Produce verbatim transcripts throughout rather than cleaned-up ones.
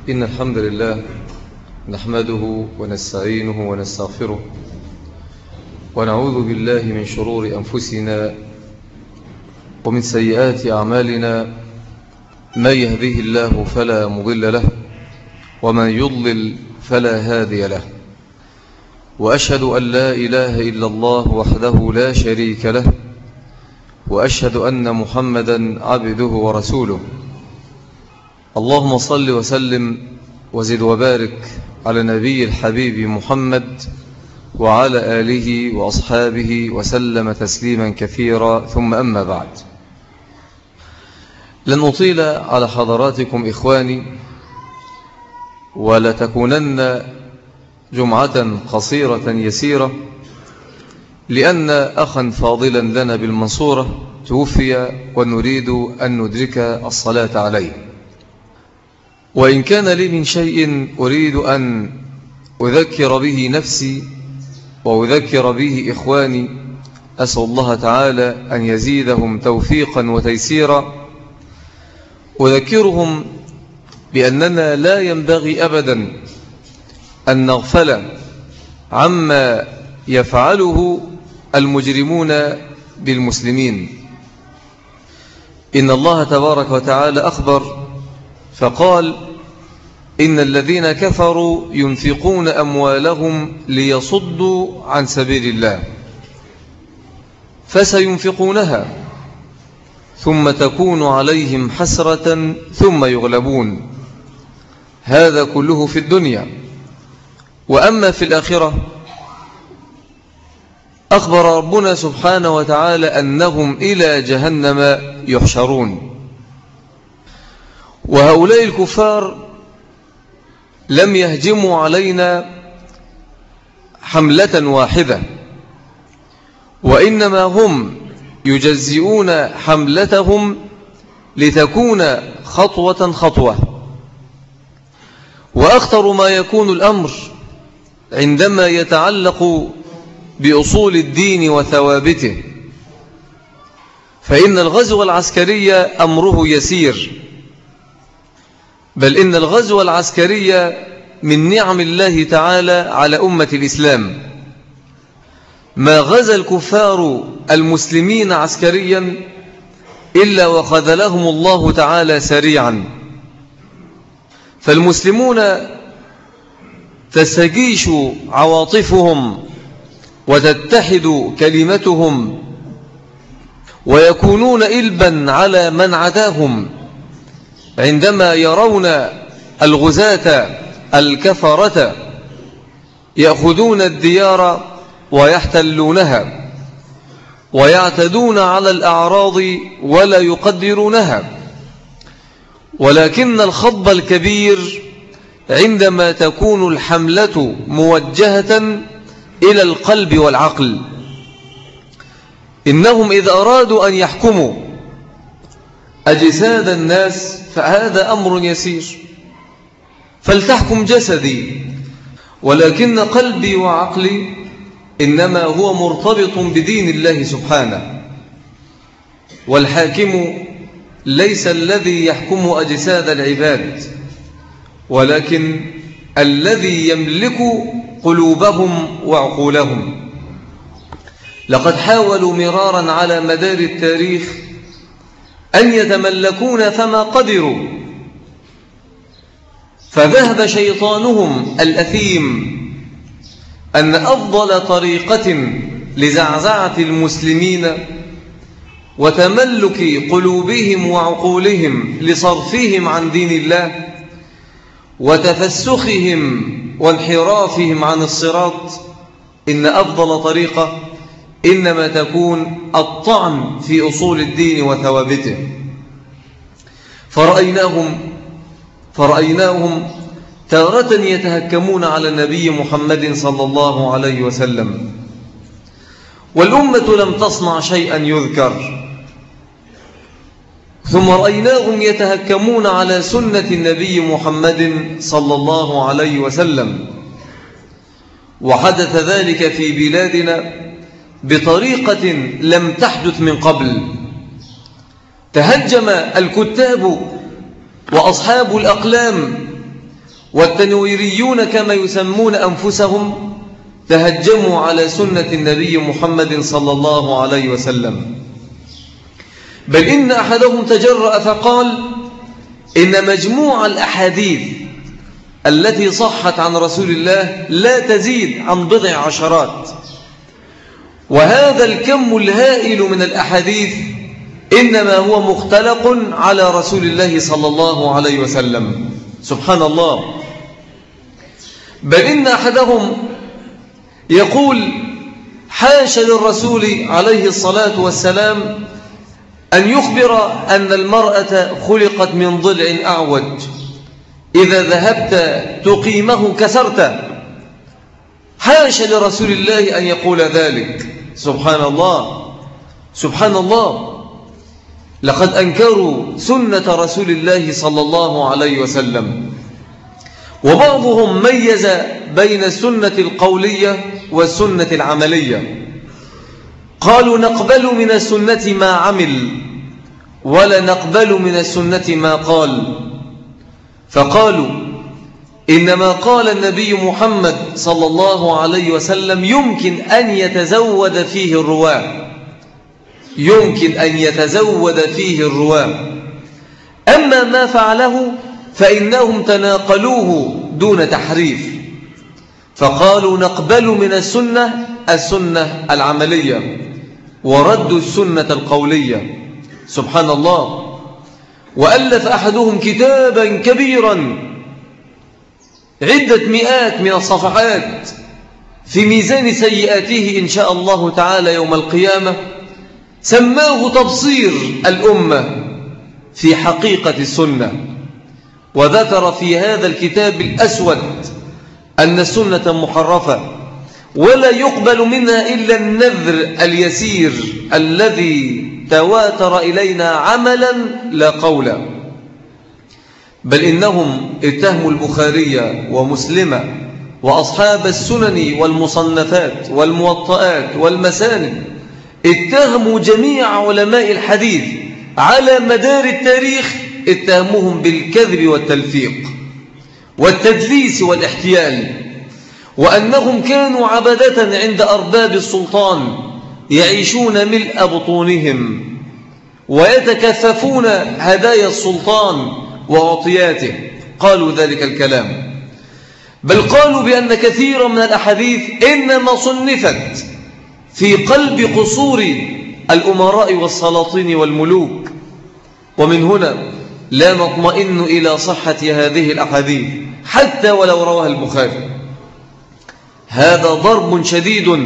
إن الحمد لله نحمده ونستعينه ونستغفره ونعوذ بالله من شرور أنفسنا ومن سيئات أعمالنا. من يهده الله فلا مضل له ومن يضلل فلا هادي له، وأشهد أن لا إله إلا الله وحده لا شريك له، وأشهد أن محمدا عبده ورسوله. اللهم صل وسلم وزد وبارك على نبي الحبيب محمد وعلى آله وأصحابه وسلم تسليما كثيرا، ثم أما بعد. لن أطيل على حضراتكم إخواني، ولتكونن جمعة قصيرة يسيرة، لأن أخا فاضلا لنا بالمنصورة توفي ونريد أن ندرك الصلاة عليه. وإن كان لي من شيء أريد أن أذكر به نفسي وأذكر به إخواني، أسأل الله تعالى أن يزيدهم توفيقا وتيسيرا. أذكرهم بأننا لا ينبغي أبدا أن نغفل عما يفعله المجرمون بالمسلمين. إن الله تبارك وتعالى أخبر فقال: إن الذين كفروا ينفقون أموالهم ليصدوا عن سبيل الله فسينفقونها ثم تكون عليهم حسرة ثم يغلبون. هذا كله في الدنيا. وأما في الآخرة أخبر ربنا سبحانه وتعالى أنهم إلى جهنم يحشرون. وهؤلاء الكفار لم يهجموا علينا حملة واحدة، وإنما هم يجزئون حملتهم لتكون خطوة خطوة. وأخطر ما يكون الأمر عندما يتعلق بأصول الدين وثوابته، فإن الغزو العسكري أمره يسير، بل إن الغزو العسكري من نعم الله تعالى على أمة الإسلام. ما غزا الكفار المسلمين عسكريا إلا وخذلهم الله تعالى سريعا. فالمسلمون تستجيش عواطفهم وتتحد كلمتهم ويكونون إلبا على من عداهم عندما يرون الغزاة الكفرة يأخذون الديار ويحتلونها ويعتدون على الأعراض ولا يقدرونها. ولكن الخض الكبير عندما تكون الحملة موجهة إلى القلب والعقل. إنهم إذا أرادوا أن يحكموا أجساد الناس فهذا أمر يسير، فلتحكم جسدي، ولكن قلبي وعقلي إنما هو مرتبط بدين الله سبحانه. والحاكم ليس الذي يحكم أجساد العباد، ولكن الذي يملك قلوبهم وعقولهم. لقد حاولوا مرارا على مدار التاريخ أن يتملكون فما قدروا، فذهب شيطانهم الأثيم أن أفضل طريقة لزعزعة المسلمين وتملك قلوبهم وعقولهم لصرفهم عن دين الله وتفسخهم وانحرافهم عن الصراط، إن أفضل طريقة إنما تكون الطعن في أصول الدين وثوابته. فرأيناهم فرأيناهم تارة يتهكمون على النبي محمد صلى الله عليه وسلم، والأمة لم تصنع شيئا يذكر. ثم رأيناهم يتهكمون على سنة النبي محمد صلى الله عليه وسلم، وحدث ذلك في بلادنا بطريقة لم تحدث من قبل. تهجم الكتاب وأصحاب الأقلام والتنويريون كما يسمون أنفسهم تهجموا على سنة النبي محمد صلى الله عليه وسلم، بل إن أحدهم تجرأ فقال إن مجموع الأحاديث التي صحت عن رسول الله لا تزيد عن بضع عشرات، وهذا الكم الهائل من الأحاديث إنما هو مختلق على رسول الله صلى الله عليه وسلم. سبحان الله. بل إن أحدهم يقول حاشا للرسول عليه الصلاة والسلام أن يخبر أن المرأة خلقت من ضلع أعوج، إذا ذهبت تقيمه كسرته. حاشا لرسول الله أن يقول ذلك. سبحان الله سبحان الله. لقد أنكروا سنة رسول الله صلى الله عليه وسلم. وبعضهم ميز بين السنة القولية والسنة العملية، قالوا نقبل من السنة ما عمل ولا نقبل من السنة ما قال، فقالوا إنما قال النبي محمد صلى الله عليه وسلم يمكن أن يتزود فيه الرواة، يمكن أن يتزود فيه الرواة، أما ما فعله فإنهم تناقلوه دون تحريف، فقالوا نقبل من السنة السنة العملية وردوا السنة القولية. سبحان الله. وألف أحدهم كتابا كبيرا عدة مئات من الصفحات في ميزان سيئاته إن شاء الله تعالى يوم القيامة، سماه تبصير الأمة في حقيقة السنة، وذكر في هذا الكتاب الأسود أن السنة محرفة ولا يقبل منها إلا النذر اليسير الذي تواتر إلينا عملا لا قولا. بل إنهم اتهموا البخاري ومسلم وأصحاب السنن والمصنفات والموطئات والمساند، اتهموا جميع علماء الحديث على مدار التاريخ، اتهموهم بالكذب والتلفيق والتدليس والاحتيال، وأنهم كانوا عبدة عند أرباب السلطان يعيشون ملء بطونهم ويتكففون هدايا السلطان وعطياته. قالوا ذلك الكلام، بل قالوا بأن كثيرا من الأحاديث إنما صنفت في قلب قصور الأمراء والسلاطين والملوك، ومن هنا لا نطمئن إلى صحة هذه الأحاديث حتى ولو رواها البخاري. هذا ضرب شديد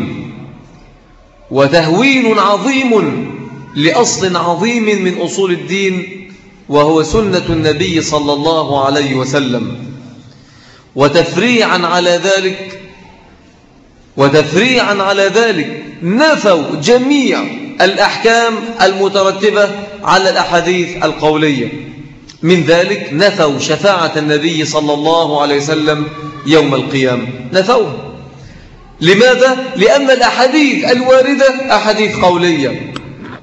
وتهوين عظيم لأصل عظيم من أصول الدين، وهو سنة النبي صلى الله عليه وسلم. وتفريعا على ذلك وتفريعا على ذلك نفوا جميع الأحكام المترتبة على الأحاديث القولية. من ذلك نفوا شفاعة النبي صلى الله عليه وسلم يوم القيامة، نفوه. لماذا؟ لأن الأحاديث الواردة أحاديث قولية.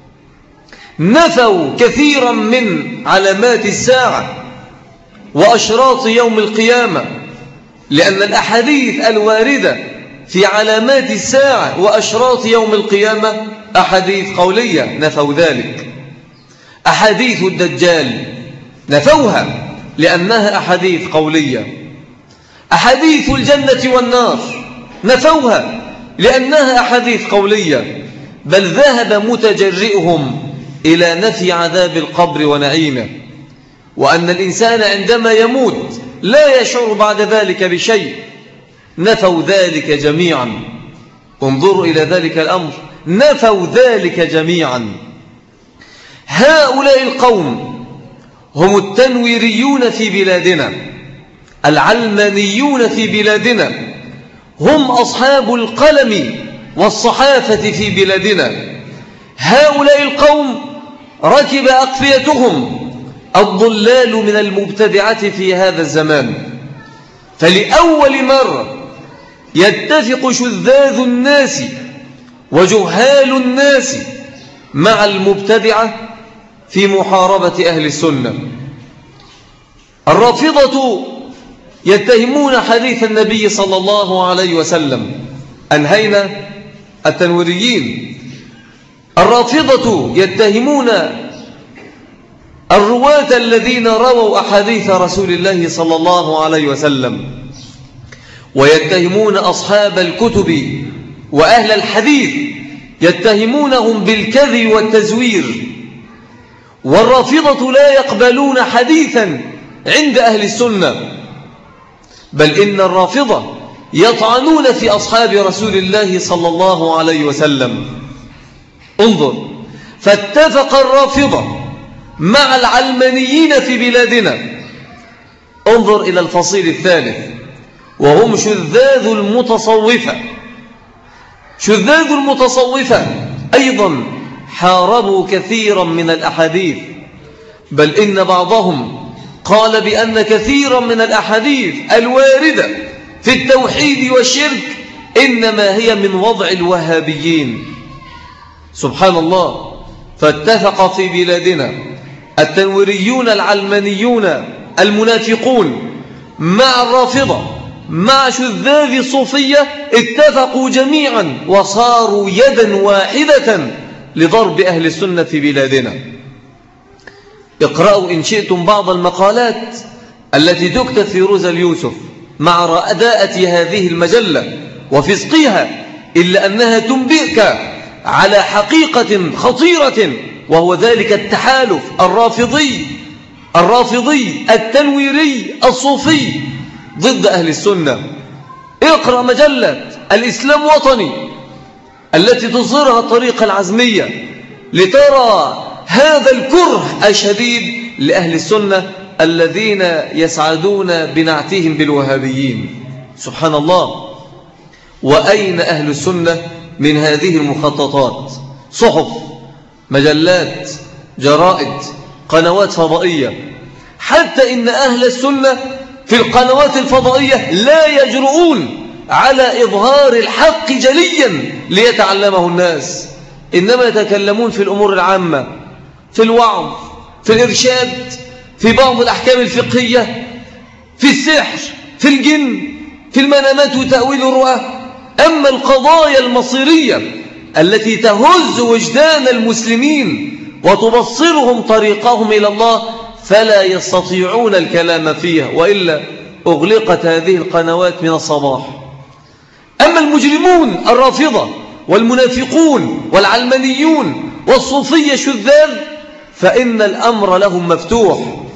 نفوا كثيرا من علامات الساعة وأشراط يوم القيامة، لأن الأحاديث الواردة في علامات الساعة وأشراط يوم القيامة أحاديث قولية، نفوا ذلك. أحاديث الدجال نفوها لأنها أحاديث قولية. أحاديث الجنة والنار نفوها لأنها أحاديث قولية. بل ذهب متجرئهم إلى نفي عذاب القبر ونعيمه، وأن الإنسان عندما يموت لا يشعر بعد ذلك بشيء. نفوا ذلك جميعا. انظروا إلى ذلك الأمر، نفوا ذلك جميعا. هؤلاء القوم هم التنويريون في بلادنا، العلمانيون في بلادنا، هم أصحاب القلم والصحافة في بلادنا. هؤلاء القوم ركب أقفيتهم الضلال من المبتدعة في هذا الزمان، فلأول مرة يتفق شذاذ الناس وجهال الناس مع المبتدعة في محاربة أهل السنة. الرافضة يتهمون حديث النبي صلى الله عليه وسلم. أنهينا التنويريين. الرافضة يتهمون الرواة الذين رووا أحاديث رسول الله صلى الله عليه وسلم، ويتهمون أصحاب الكتب وأهل الحديث يتهمونهم بالكذب والتزوير. والرافضة لا يقبلون حديثا عند أهل السنة، بل إن الرافضة يطعنون في أصحاب رسول الله صلى الله عليه وسلم. انظر، فاتفق الرافضة مع العلمانيين في بلادنا. انظر إلى الفصيل الثالث، وهم شذاذ المتصوفة. شذاذ المتصوفة أيضا حاربوا كثيرا من الأحاديث، بل إن بعضهم قال بأن كثيرا من الأحاديث الواردة في التوحيد والشرك إنما هي من وضع الوهابيين. سبحان الله. فاتفق في بلادنا التنويريون العلمانيون المنافقون مع الرافضة مع شذاذ الصوفية، اتفقوا جميعا وصاروا يدا واحدة لضرب أهل السنة في بلادنا. اقرأوا إن شئتم بعض المقالات التي تكتب في روزا اليوسف مع رأداءة هذه المجلة وفسقها، إلا أنها تنبئك على حقيقة خطيرة، وهو ذلك التحالف الرافضي الرافضي التنويري الصوفي ضد أهل السنة. اقرأ مجلة الإسلام وطني التي تصدرها الطريقة العزمية لترى هذا الكره الشديد لأهل السنة الذين يسعدون بنعتهم بالوهابيين. سبحان الله. وأين أهل السنة من هذه المخططات؟ صحف، مجلات، جرائد، قنوات فضائية. حتى إن أهل السنة في القنوات الفضائية لا يجرؤون على إظهار الحق جليا ليتعلمه الناس، إنما يتكلمون في الأمور العامة، في الوعظ، في الإرشاد، في بعض الأحكام الفقهية، في السحر، في الجن، في المنامات وتأويل الرؤى. أما القضايا المصيرية التي تهز وجدان المسلمين وتبصرهم طريقهم إلى الله فلا يستطيعون الكلام فيها، وإلا أغلقت هذه القنوات من الصباح. أما المجرمون الرافضة والمنافقون والعلمانيون والصوفية شذاذ فإن الأمر لهم مفتوح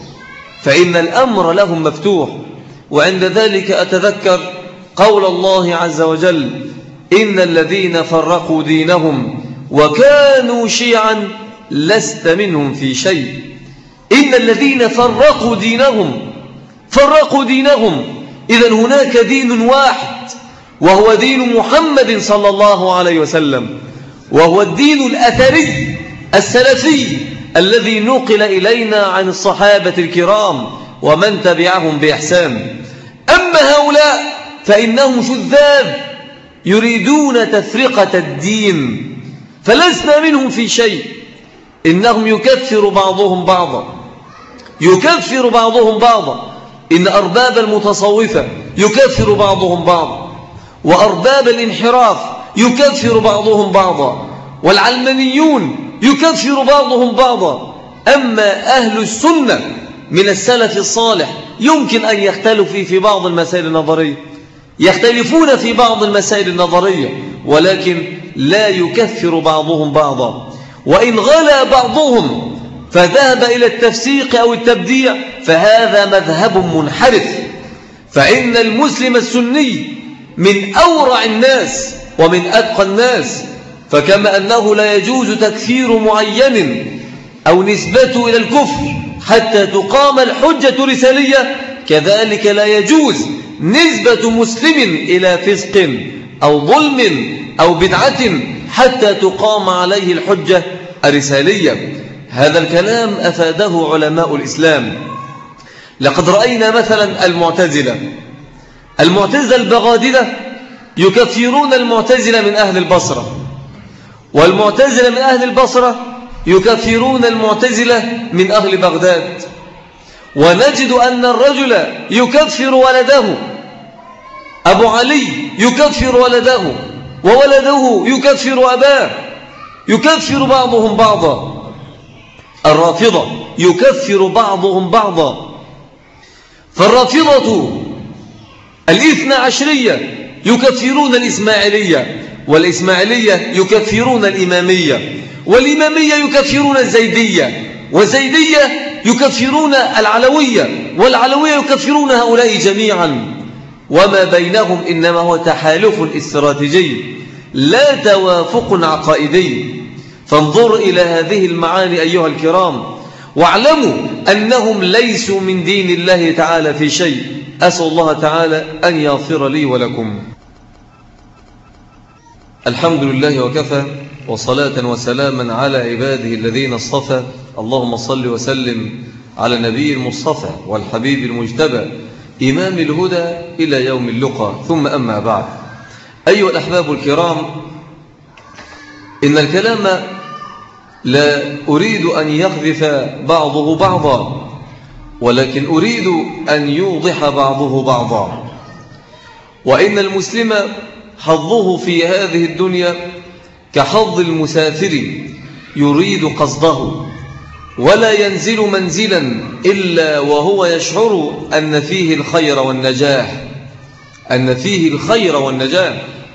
فإن الأمر لهم مفتوح. وعند ذلك أتذكر قول الله عز وجل: إن الذين فرقوا دينهم وكانوا شيعا لست منهم في شيء. إن الذين فرقوا دينهم فرقوا دينهم إذن هناك دين واحد، وهو دين محمد صلى الله عليه وسلم، وهو الدين الأثري السلفي الذي نقل إلينا عن الصحابة الكرام ومن تبعهم بإحسان. أما هؤلاء فإنهم شذاذ يريدون تفرقة الدين، فلسنا منهم في شيء. إنهم يكفر بعضهم بعضا يكفر بعضهم بعضا إن أرباب المتصوفة يكفر بعضهم بعضا، وأرباب الانحراف يكفر بعضهم بعضا، والعلمانيون يكفر بعضهم بعضا. أما أهل السنة من السلف الصالح يمكن أن يختلفوا في بعض المسائل النظرية، يختلفون في بعض المسائل النظرية، ولكن لا يكفر بعضهم بعضا. وإن غلا بعضهم فذهب إلى التفسيق أو التبديع فهذا مذهب منحرف. فإن المسلم السني من أورع الناس ومن أتقى الناس، فكما أنه لا يجوز تكفير معين أو نسبته إلى الكفر حتى تقام الحجة رسالية، كذلك لا يجوز نسبة مسلم إلى فسق أو ظلم أو بدعة حتى تقام عليه الحجة الرسالية. هذا الكلام أفاده علماء الإسلام. لقد رأينا مثلا المعتزلة المعتزلة البغادلة يكفرون المعتزلة من أهل البصرة، والمعتزلة من أهل البصرة يكفرون المعتزلة من أهل بغداد، ونجد أن الرجل يكفر ولده، أبو علي يكفر ولده، وولده يكفر أباه، يكفر بعضهم بعضا. الرافضة يكفر بعضهم بعضا. فالرافضة الاثنى عشرية يكفرون الإسماعيلية، والإسماعيلية يكفرون الإمامية، والإمامية يكفرون الزيدية، والزيدية يكفرون العلوية، والعلوية يكفرون هؤلاء جميعا. وما بينهم إنما هو تحالف استراتيجي لا توافق عقائدي. فانظروا إلى هذه المعاني أيها الكرام، واعلموا أنهم ليسوا من دين الله تعالى في شيء. أسأل الله تعالى أن يغفر لي ولكم. الحمد لله وكفى، وصلاة وسلاما على عباده الذين اصطفى. اللهم صل وسلم على النبي المصطفى والحبيب المجتبى إمام الهدى إلى يوم اللقاء، ثم أما بعد. أيها الأحباب الكرام، إن الكلام لا أريد أن يخذف بعضه بعضا، ولكن أريد أن يوضح بعضه بعضا. وإن المسلم حظه في هذه الدنيا كحظ المسافر يريد قصده، ولا ينزل منزلا إلا وهو يشعر أن فيه الخير والنجاح، أن فيه الخير والنجاح.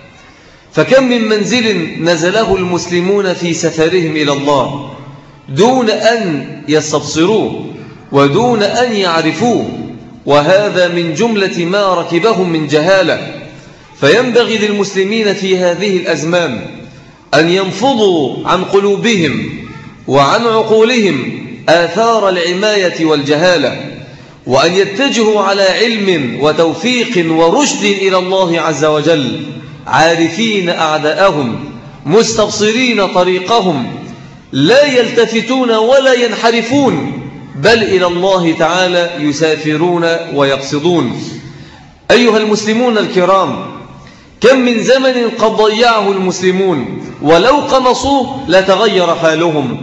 فكم من منزل نزله المسلمون في سفرهم إلى الله دون أن يستبصروه ودون أن يعرفوه، وهذا من جملة ما ركبهم من جهالة. فينبغي للمسلمين في هذه الأزمان أن ينفضوا عن قلوبهم وعن عقولهم آثار العماية والجهالة، وأن يتجهوا على علم وتوفيق ورشد إلى الله عز وجل، عارفين أعداءهم، مستبصرين طريقهم، لا يلتفتون ولا ينحرفون، بل إلى الله تعالى يسافرون ويقصدون. أيها المسلمون الكرام، كم من زمن قد ضيعه المسلمون ولو قنصوه لتغير حالهم،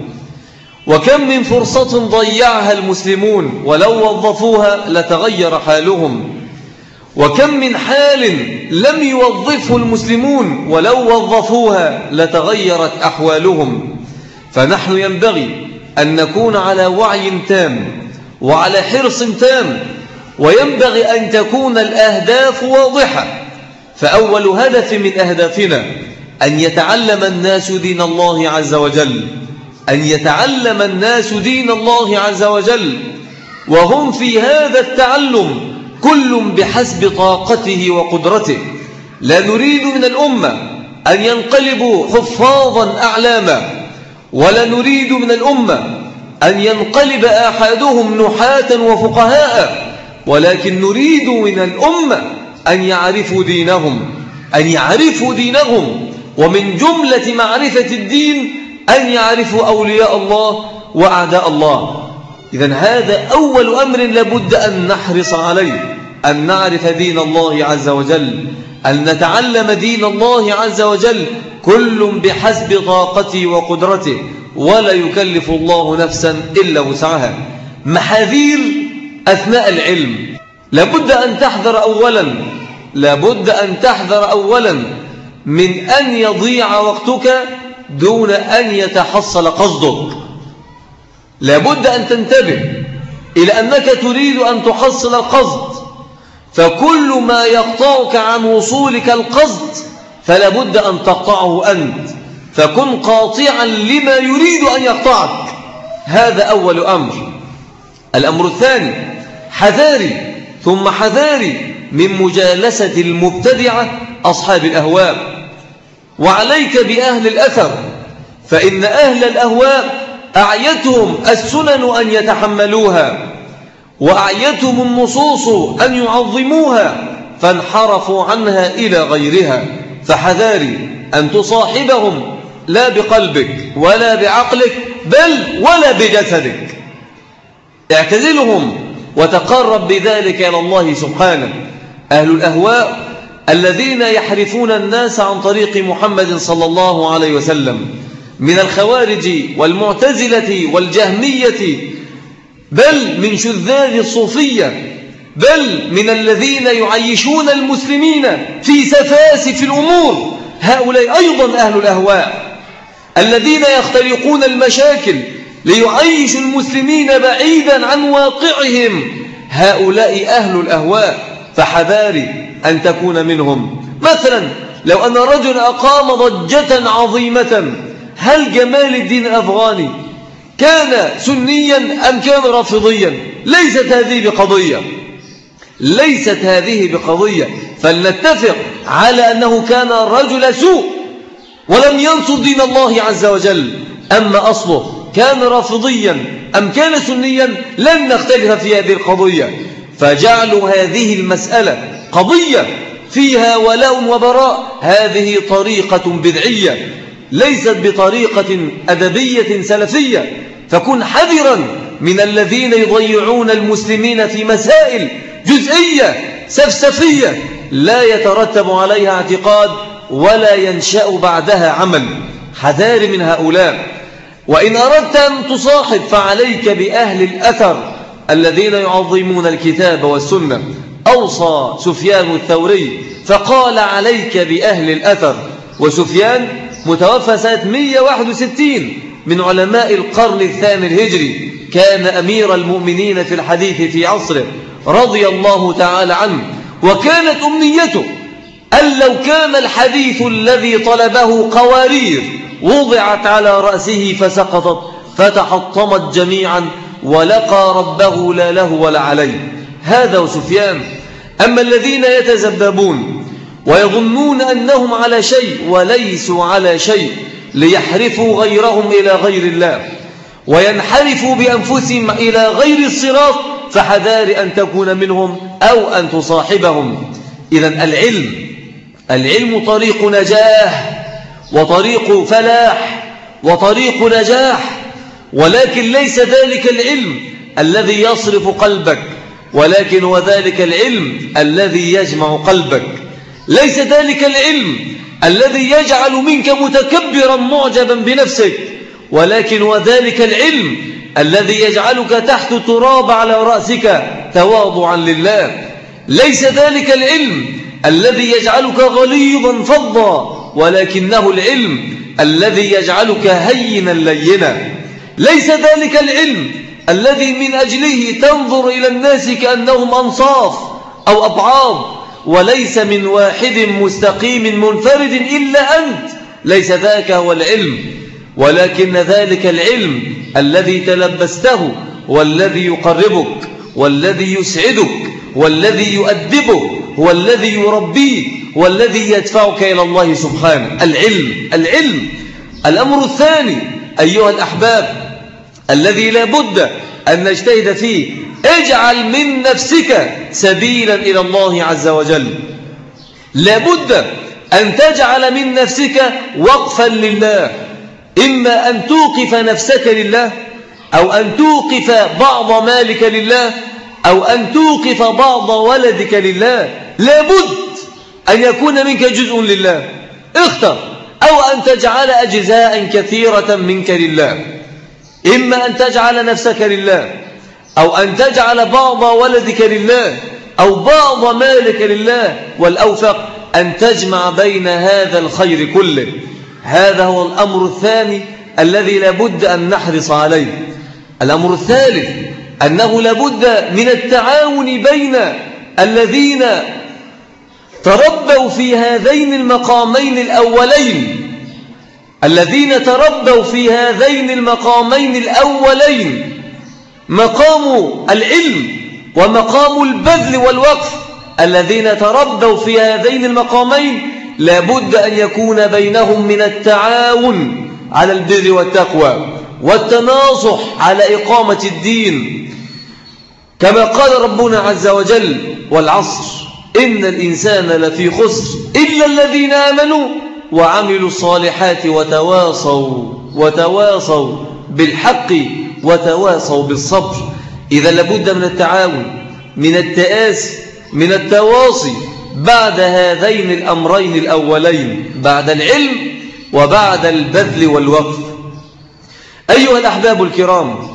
وكم من فرصة ضيعها المسلمون ولو وظفوها لتغير حالهم، وكم من حال لم يوظفه المسلمون ولو وظفوها لتغيرت أحوالهم. فنحن ينبغي أن نكون على وعي تام وعلى حرص تام، وينبغي أن تكون الأهداف واضحة. فأول هدف من أهدافنا أن يتعلم الناس دين الله عز وجل، أن يتعلم الناس دين الله عز وجل، وهم في هذا التعلم كل بحسب طاقته وقدرته. لا نريد من الأمة أن ينقلبوا حفاظا أعلاما، ولا نريد من الأمة أن ينقلب أحدهم نحاة وفقهاء، ولكن نريد من الأمة أن يعرفوا دينهم، أن يعرفوا دينهم، ومن جملة معرفة الدين أن يعرفوا أولياء الله وأعداء الله. إذن هذا أول أمر لابد أن نحرص عليه، أن نعرف دين الله عز وجل، أن نتعلم دين الله عز وجل، كل بحسب طاقته وقدرته، ولا يكلف الله نفسا إلا وسعها. محاذير أثناء العلم، لابد أن تحذر أولا لابد أن تحذر أولا من أن يضيع وقتك دون أن يتحصل قصدك. لابد أن تنتبه إلى أنك تريد أن تحصل القصد، فكل ما يقطعك عن وصولك القصد فلابد أن تقطعه أنت، فكن قاطعا لما يريد أن يقطعك. هذا أول أمر. الأمر الثاني، حذاري ثم حذاري من مجالسة المبتدعة أصحاب الأهواء، وعليك بأهل الأثر، فإن أهل الأهواء أعيتهم السنن أن يتحملوها، وأعيتهم النصوص أن يعظموها، فانحرفوا عنها إلى غيرها. فحذاري أن تصاحبهم لا بقلبك ولا بعقلك بل ولا بجسدك. اعتزلهم وتقرب بذلك إلى الله سبحانه. أهل الأهواء الذين يحرفون الناس عن طريق محمد صلى الله عليه وسلم من الخوارج والمعتزلة والجهمية بل من شذاذ الصوفية، بل من الذين يعيشون المسلمين في سفاسف الأمور. هؤلاء أيضا أهل الأهواء الذين يخترقون المشاكل ليعيشوا المسلمين بعيدا عن واقعهم. هؤلاء أهل الأهواء، فحذاري أن تكون منهم. مثلا لو أن رجل أقام ضجة عظيمة، هل جمال الدين الأفغاني كان سنيا أم كان رافضيا؟ ليست هذه بقضية، ليست هذه بقضية. فلنتفق على أنه كان رجل سوء ولم ينصر دين الله عز وجل. أما أصله كان رافضيا أم كان سنيا لن نختلف في هذه القضية. فجعلوا هذه المسألة قضية فيها ولاء وبراء، هذه طريقة بدعية ليست بطريقة أدبية سلفية. فكن حذرا من الذين يضيعون المسلمين في مسائل جزئية سفسفية لا يترتب عليها اعتقاد ولا ينشأ بعدها عمل. حذار من هؤلاء. وإن أردت أن تصاحب فعليك بأهل الأثر الذين يعظمون الكتاب والسنة. أوصى سفيان الثوري فقال عليك بأهل الأثر. وسفيان متوفى سنة مئة وواحد وستين من علماء القرن الثاني الهجري، كان أمير المؤمنين في الحديث في عصره رضي الله تعالى عنه. وكانت أمنيته أن لو كان الحديث الذي طلبه قوارير وضعت على رأسه فسقطت فتحطمت جميعا ولقى ربه لا له ولا عليه. هذا وسفيان. أما الذين يتزببون ويظنون أنهم على شيء وليسوا على شيء ليحرفوا غيرهم إلى غير الله وينحرفوا بأنفسهم إلى غير الصراط، فحذار أن تكون منهم أو أن تصاحبهم. إذن العلم العلم طريق نجاح وطريق فلاح وطريق نجاح، ولكن ليس ذلك العلم الذي يصرف قلبك، ولكن وذلك العلم الذي يجمع قلبك. ليس ذلك العلم الذي يجعل منك متكبرا معجبا بنفسك، ولكن وذلك العلم الذي يجعلك تحت التراب على رأسك تواضعا لله. ليس ذلك العلم الذي يجعلك غليظا فظا، ولكنه العلم الذي يجعلك هينا لينا. ليس ذلك العلم الذي من أجله تنظر إلى الناس كأنهم أنصاف أو أبعاض، وليس من واحد مستقيم منفرد إلا أنت. ليس ذاك هو العلم، ولكن ذلك العلم الذي تلبسته والذي يقربك والذي يسعدك والذي يؤدبك والذي يربيك والذي يدفعك إلى الله سبحانه. العلم العلم الأمر الثاني أيها الأحباب الذي لا بد أن نجتهد فيه، اجعل من نفسك سبيلا إلى الله عز وجل. لا بد أن تجعل من نفسك وقفا لله، إما أن توقف نفسك لله، أو أن توقف بعض مالك لله، أو أن توقف بعض ولدك لله. لا بد أن يكون منك جزء لله، اختر، أو أن تجعل أجزاء كثيرة منك لله. إما أن تجعل نفسك لله، أو أن تجعل بعض ولدك لله، أو بعض مالك لله، والأوفق أن تجمع بين هذا الخير كله. هذا هو الأمر الثاني الذي لابد أن نحرص عليه. الأمر الثالث أنه لابد من التعاون بين الذين تربوا في هذين المقامين الأولين الذين تربوا في هذين المقامين الأولين مقام العلم ومقام البذل والوقف. الذين تربوا في هذين المقامين لابد أن يكون بينهم من التعاون على البر والتقوى والتناصح على إقامة الدين، كما قال ربنا عز وجل: والعصر إن الإنسان لفي خسر إلا الذين آمنوا وعملوا الصالحات وتواصوا وتواصوا بالحق وتواصوا بالصبر. إذا لابد من التعاون، من التآسي، من التواصي بعد هذين الأمرين الأولين، بعد العلم وبعد البذل والوقف. أيها الأحباب الكرام،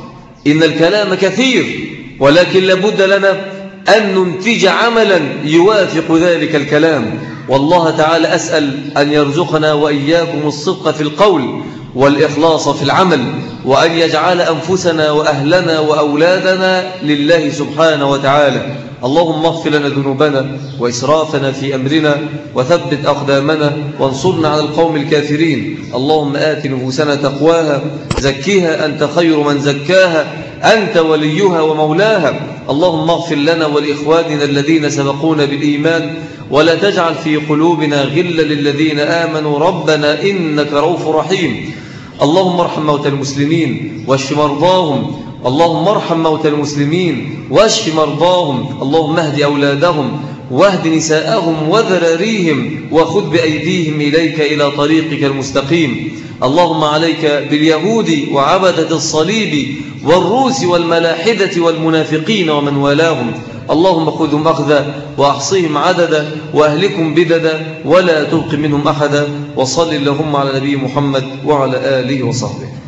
إن الكلام كثير، ولكن لابد لنا أن ننتج عملا يوافق ذلك الكلام. والله تعالى أسأل أن يرزقنا وإياكم الصدق في القول والإخلاص في العمل، وأن يجعل أنفسنا وأهلنا وأولادنا لله سبحانه وتعالى. اللهم اغفر لنا ذنوبنا وإسرافنا في أمرنا، وثبت أقدامنا، وانصرنا على القوم الكافرين. اللهم آت نفوسنا تقواها، زكيها أنت خير من زكاها، أنت وليها ومولاها. اللهم اغفر لنا ولإخواننا الذين سبقونا بالإيمان، ولا تجعل في قلوبنا غلا للذين آمنوا ربنا إنك رؤوف رحيم. اللهم ارحم موتى المسلمين واشف مرضاهم، اللهم ارحم موتى المسلمين واشف مرضاهم. اللهم اهد أولادهم واهد نساءهم وذراريهم، وخذ بأيديهم إليك إلى طريقك المستقيم. اللهم عليك باليهود وعبدة الصليب والروس والملاحدة والمنافقين ومن والاهم. اللهم خذهم أخذا وأحصهم عددا وأهلكم بددا ولا تبق منهم أحدا. وصل اللهم على نبي محمد وعلى آله وصحبه.